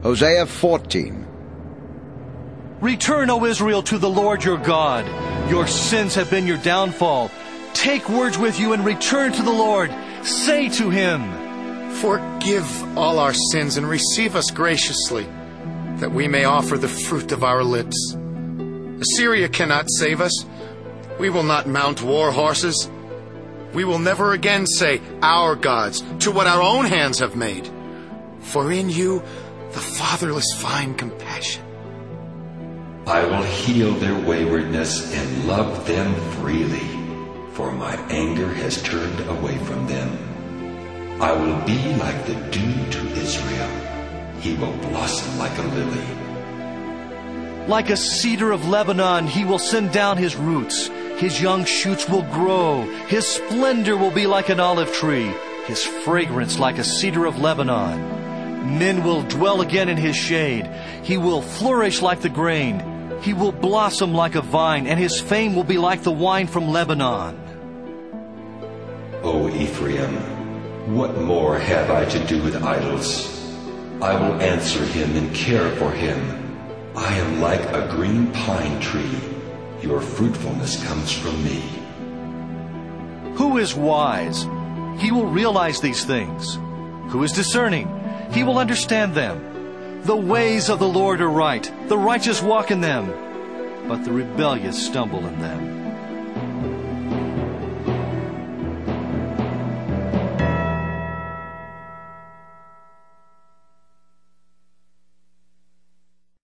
Hosea 14. Return, O Israel, to the Lord your God. Your sins have been your downfall. Take words with you and return to the Lord. Say to him, Forgive all our sins and receive us graciously, that we may offer the fruit of our lips. Assyria cannot save us. We will not mount war horses. We will never again say, our gods, to what our own hands have made. For in you the fatherless find compassion. I will heal their waywardness and love them freely, for my anger has turned away from them. I will be like the dew to Israel. He will blossom like a lily. like a cedar of Lebanon, he will send down his roots. His young shoots will grow. His splendor will be like an olive tree, his fragrance like a cedar of Lebanon. Men will dwell again in his shade. He will flourish like the grain. He will blossom like a vine, and his fame will be like the wine from Lebanon. O Ephraim, what more have I to do with idols? I will answer him and care for him. I am like a green pine tree. Your fruitfulness comes from me. Who is wise? He will realize these things. Who is discerning? He will understand them. The ways of the Lord are right. The righteous walk in them, but the rebellious stumble in them.